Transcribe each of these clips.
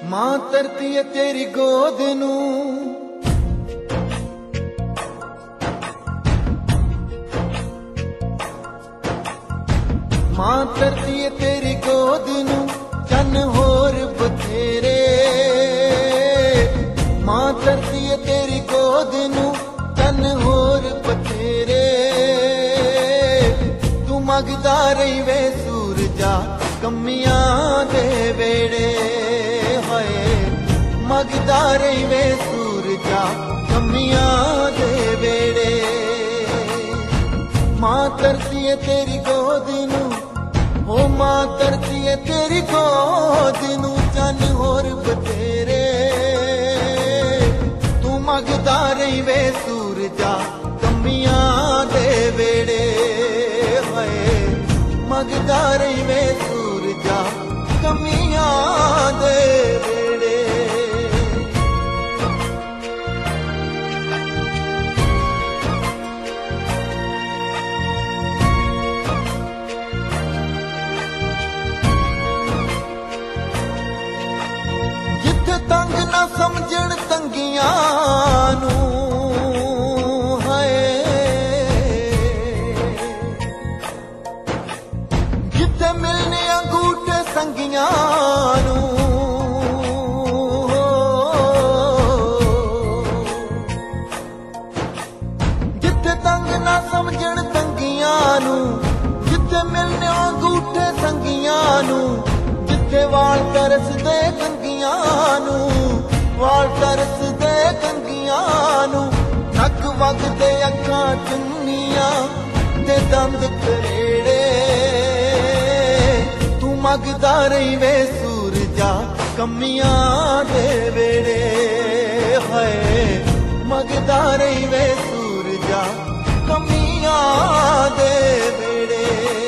मां धरती है तेरी गोद नू, मां धरती है तेरी गोद नू, चन होर बथेरे। मां धरती है तेरी गोद नू, चन होर बथेरे। तू मंगदा रही वे सूरजा कमियां दे वेड़े, हाय मंगदा रही वे सूरजा कमियां दे वेड़े। मां धरती है तेरी गोद नू, ओ मां धरती है तेरी गोद नू, चन होर बथेरे। तू मंगदा रही वे सूरजा कमियां दे वेड़े, हाय मंगदा रही वे सूरजा कमियां दे वेड़े। जिथे तंग ना समझण तंगियां नू, हाय जिथे मिलने अंगूठे संगियां नू, जिथे तंग ना समझण तंगियां नू, जिथे मिलने अंगूठे संगियां नू, जिथे वाल तरसदे कंगियां नू, वाल तरसदे कंगियां नू। नक वगदे अखां चुन्नियां ते दंद करेड़े। तू मंगदा रही वे सूरजा कमियां दे वेड़े, हाय मंगदा रही वे सूरजा कमियां दे वेड़े।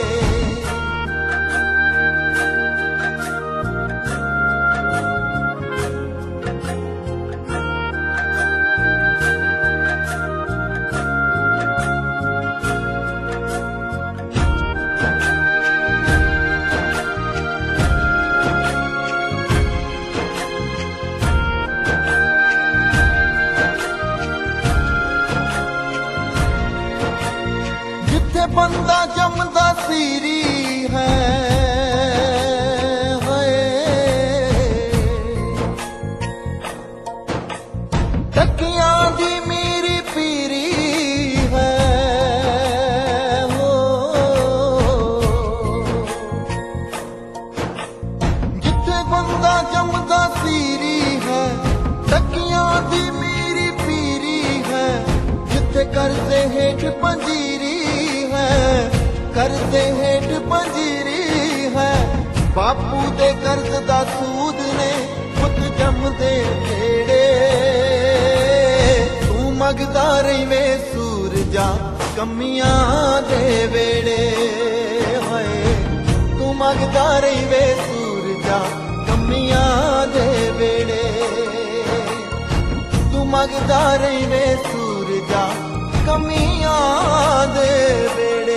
जिथे बंदा जमदा सीरी है, हाय टकियां दी मेरी पीरी है, हो जिथे बंदा जमदा सीरी है, टकियां दी मेरी पीरी है। जिथे करते हेठ पंजीरी है, करते हेठ पंजीरी है। बापू दे कर्ज दा सूद ने पुत जमदे खेड़े। तू मंगदा रही वे सूरजा कमियां दे वेड़े, हाय तू मंगदा रही वे सूरजा कमियां दे वेड़े। तू मंगदा रही वे सूरजा कमियां दे वेड़े।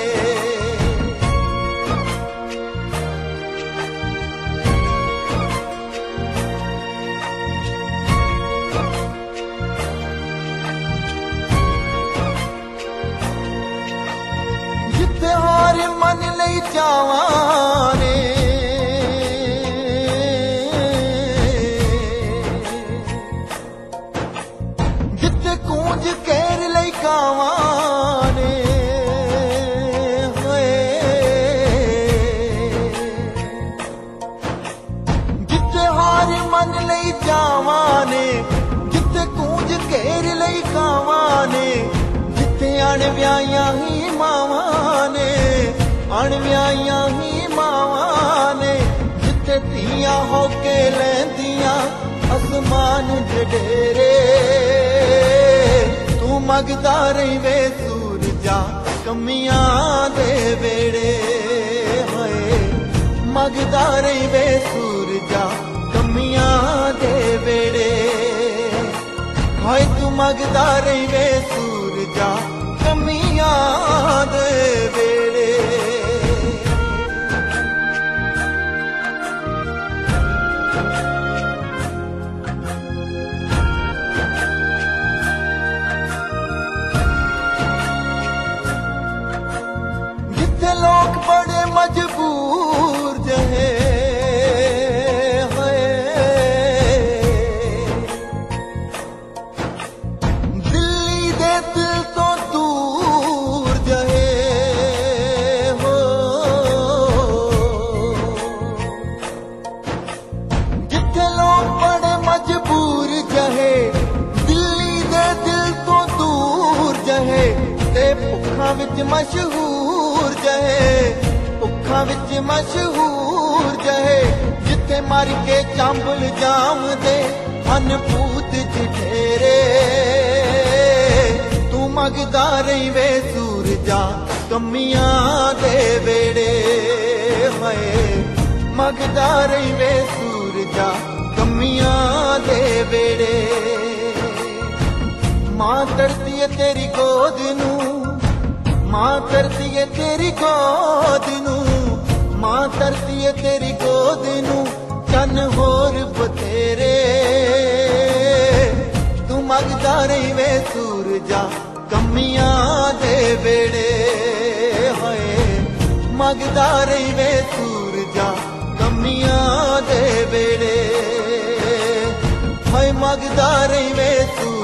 जिथे हार मन लई चावां ने, जिथे कूंज केर लई कावां ने, हाय जिथे हार मन लई जावां ने, जिथे कूंज केर लई कावां ने। जिथे अणव्याहियां ही मावां ने, अणव्याहियां ही मावां ने। जिथे धीआं होके लैंदियां आसमान जडेरे। तू मंगदा रही वे सूरजा कमियां दे वेड़े, हाय मंगदा रही वे सूरजा कमियां दे वेड़े। हाय तू मंगदा रही वे सूरजा कमियां दे वेड़े। ਉੱਖਾਂ ਵਿੱਚ ਮਸ਼ਹੂਰ ਜਹੇ, ਉੱਖਾਂ ਵਿੱਚ ਮਸ਼ਹੂਰ ਜਹੇ, ਜਿੱਥੇ ਮਰ ਕੇ ਚਾਂਬਲ ਜਾਮਦੇ ਹਨ ਭੂਤ ਜਠੇਰੇ। ਤੂੰ ਮੰਗਦਾ ਰਹੀਂ ਵੇ ਸੂਰਜਾ ਕਮੀਆਂ ਦੇ ਵੇੜੇ, ਹਾਏ ਮੰਗਦਾ ਰਹੀਂ ਵੇ ਸੂਰਜਾ ਕਮੀਆਂ ਦੇ ਵੇੜੇ। ਮਾਂ ਕਰਦੀ ਏ ਤੇਰੀ ਗੋਦ ਨੂੰ, ਮਾਂ ਕਰਦੀ ਏ ਤੇਰੀ ਗੋਦ ਨੂੰ, ਮਾਂ ਕਰਦੀ ਏ ਤੇਰੀ ਗੋਦ ਨੂੰ, ਚੰਨ ਹੋਰ ਬਥੇਰੇ। ਤੂੰ ਮੰਗਦਾ ਰਹੀਂ ਵੇ ਸੂਰਜਾ ਕਮੀਆਂ ਦੇ ਵੇੜੇ, ਹਾਏ ਮੰਗਦਾ ਰਹੀਂ ਵੇ ਸੂਰਜਾ ਕਮੀਆਂ ਦੇ ਵੇੜੇ, ਹਾਏ ਮੰਗਦਾ ਰਹੀਂ ਵੇ ਸੂਰਜਾ